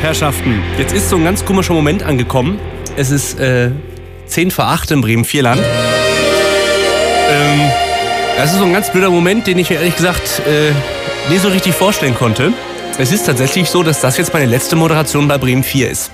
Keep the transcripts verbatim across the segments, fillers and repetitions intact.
Herrschaften, jetzt ist so ein ganz komischer Moment angekommen. Es ist äh, zehn vor acht im Bremen-Vierland. Ähm, das ist so ein ganz blöder Moment, den ich mir ehrlich gesagt äh, nie so richtig vorstellen konnte. Es ist tatsächlich so, dass das jetzt meine letzte Moderation bei Bremen vier ist.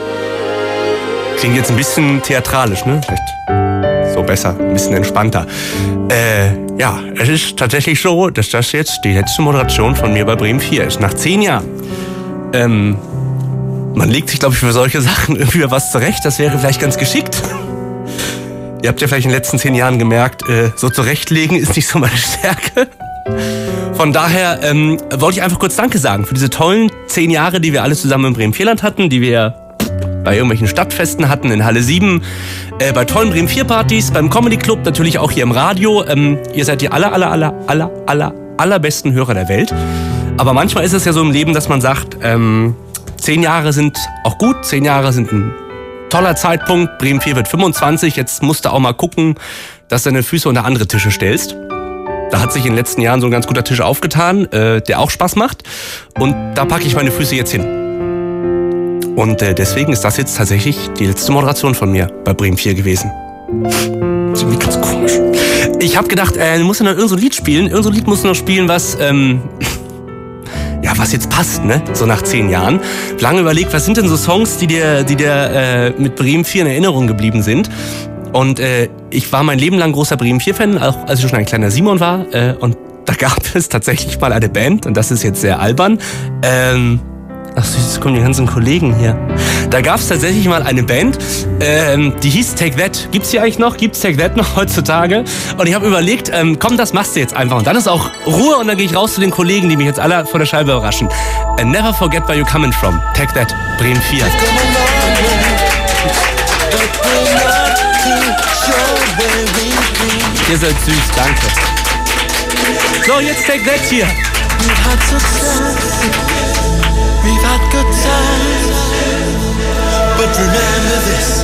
Klingt jetzt ein bisschen theatralisch, ne? Vielleicht so besser, ein bisschen entspannter. Äh, ja, es ist tatsächlich so, dass das jetzt die letzte Moderation von mir bei Bremen vier ist. Nach zehn Jahren. Ähm, man legt sich, glaube ich, für solche Sachen irgendwie was zurecht. Das wäre vielleicht ganz geschickt. Ihr habt ja vielleicht in den letzten zehn Jahren gemerkt, äh, so zurechtlegen ist nicht so meine Stärke. Von daher ähm, wollte ich einfach kurz Danke sagen für diese tollen zehn Jahre, die wir alle zusammen im Bremen-Vierland hatten, die wir bei irgendwelchen Stadtfesten hatten, in Halle sieben, äh, bei tollen Bremen vier Partys, beim Comedy Club, natürlich auch hier im Radio. Ähm, ihr seid die aller, aller, aller, aller, aller, allerbesten Hörer der Welt. Aber manchmal ist es ja so im Leben, dass man sagt, ähm, zehn Jahre sind auch gut, zehn Jahre sind ein toller Zeitpunkt. Bremen vier wird fünfundzwanzig, jetzt musst du auch mal gucken, dass du deine Füße unter andere Tische stellst. Da hat sich in den letzten Jahren so ein ganz guter Tisch aufgetan, äh, der auch Spaß macht. Und da packe ich meine Füße jetzt hin. Und äh, deswegen ist das jetzt tatsächlich die letzte Moderation von mir bei Bremen vier gewesen. Das ist irgendwie ganz komisch. Ich habe gedacht, äh, du musst ja noch irgend so ein Lied spielen. Irgend so ein Lied musst du noch spielen, was... Ähm, ja, was jetzt passt, ne? So nach zehn Jahren. Lange überlegt, was sind denn so Songs, die dir, die dir äh, mit Bremen vier in Erinnerung geblieben sind? Und äh, ich war mein Leben lang großer Bremen vier Fan, auch als ich schon ein kleiner Simon war. Äh, und da gab es tatsächlich mal eine Band, und das ist jetzt sehr albern. Ähm, ach süß, jetzt kommen die ganzen Kollegen hier. Da gab es tatsächlich mal eine Band, ähm, die hieß Take That. Gibt's die eigentlich noch? Gibt's Take That noch heutzutage? Und ich habe überlegt, ähm, komm, das machst du jetzt einfach. Und dann ist auch Ruhe, und dann gehe ich raus zu den Kollegen, die mich jetzt alle vor der Scheibe überraschen. And never forget where you're coming from. Take That, Bremen vier. Ihr seid süß, danke. So, jetzt Take That hier. We've had good times, but remember this.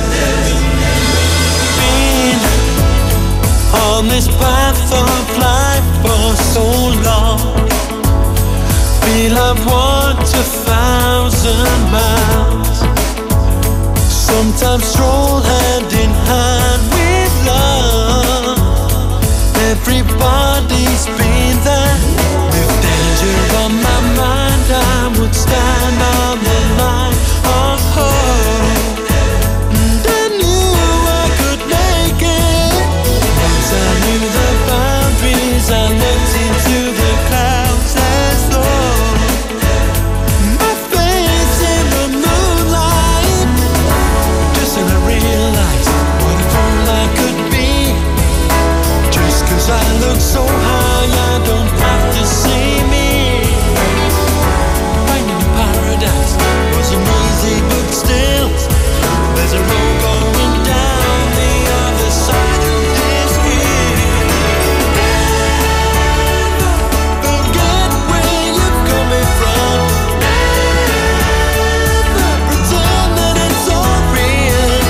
Been on this path of life for so long. Feel I've walked a thousand miles. Sometimes stroll hand in hand with love. Everybody's been there. With danger on my mind, I would stand on the line of hope. And I knew I could make it. Once I knew the boundaries, I looked into the clouds as though my face in the moonlight. Just then I realized what a fool I could be. Just cause I look so high, I don't have to see me. Wasn't easy, but still, there's a road going down the other side of this hill. Never forget where you're coming from. Never pretend that it's all real.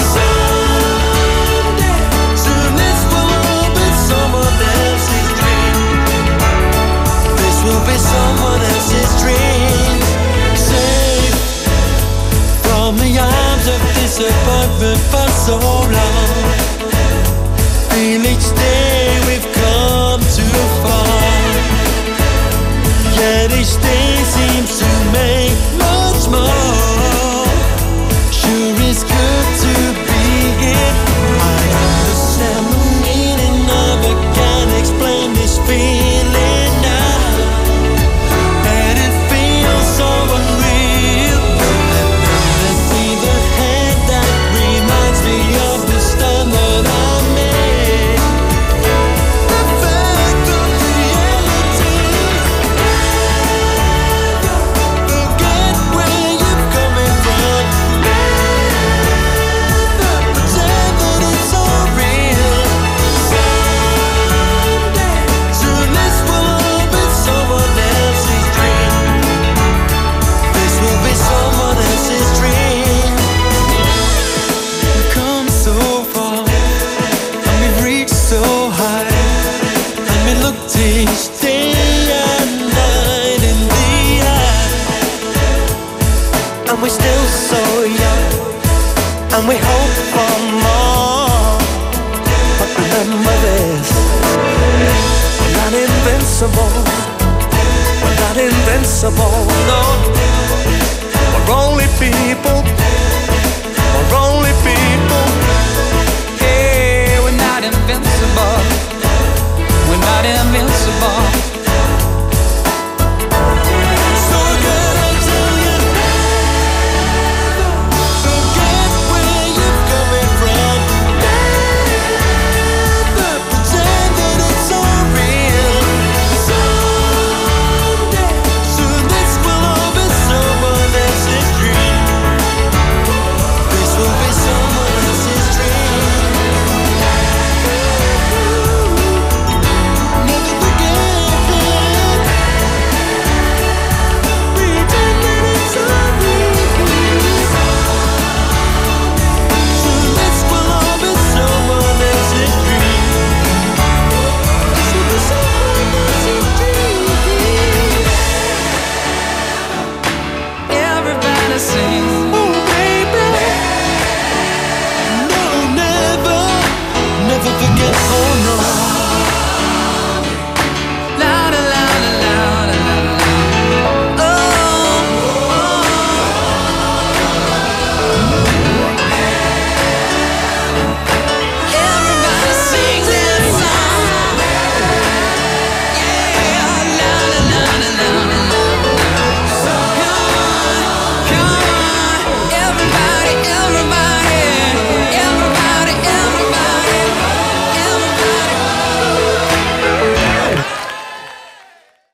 Someday, soon this will all be someone else's dream. This will be someone else's dream. From the arms of disappointment for so long. Feel each day we've come too far. Yet each day seems to make much more. Sure it's good to be here. I understand the meaning of it, can't explain this feeling now. And it feels so unreal. Pretend and we're still so young, and we hope for more. But remember this, we're not invincible. We're not invincible, no. We're only people. We're only people. Hey, we're not invincible. We're not invincible.